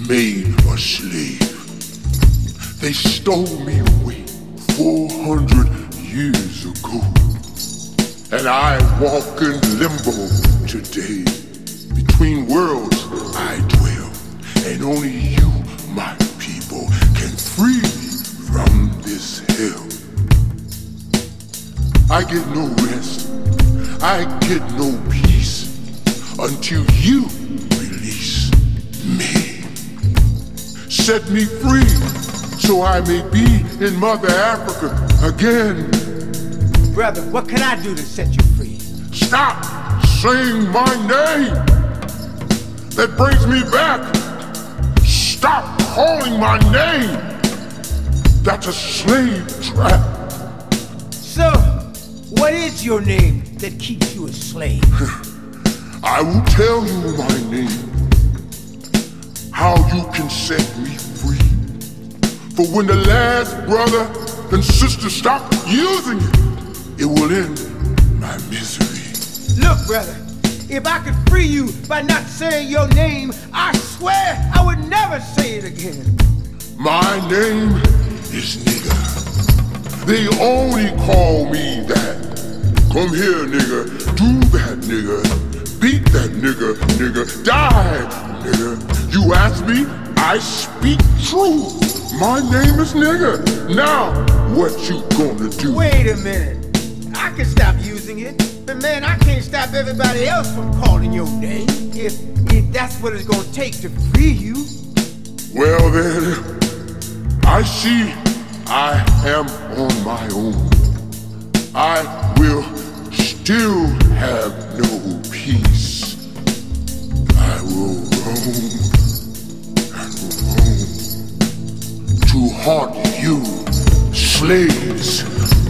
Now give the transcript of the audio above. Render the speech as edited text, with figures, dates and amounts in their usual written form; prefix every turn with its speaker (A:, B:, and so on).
A: made a slave. They stole me away 400 years ago. And I walk in limbo today. Between worlds I dwell, and only you, my people, can free me from this hell. I get no rest, I get no peace until you release me. Set me free so I may be in Mother Africa again.
B: Brother, what can I do to set you free?
A: Stop saying my name! That brings me back! Stop calling my name! That's a slave trap!
B: So, what is your name that keeps you a slave?
A: I will tell you my name. How you can set me free. For when the last brother and sister stop using it, it will end my misery.
B: Look, brother, if I could free you by not saying your name, I swear I would never say it again.
A: My name is nigga. They only call me that. Come here, nigga. Do that, nigga. Beat that nigga, nigga. Die, nigga. You ask me, I speak truth. My name is nigga. Now, what you gonna do?
B: Wait a minute. I can stop using it, but man, I can't stop everybody else from calling your name. If that's what it's gonna take to free you.
A: Well then, I see I am on my own. I will still have no peace. I will roam and roam to haunt you, slaves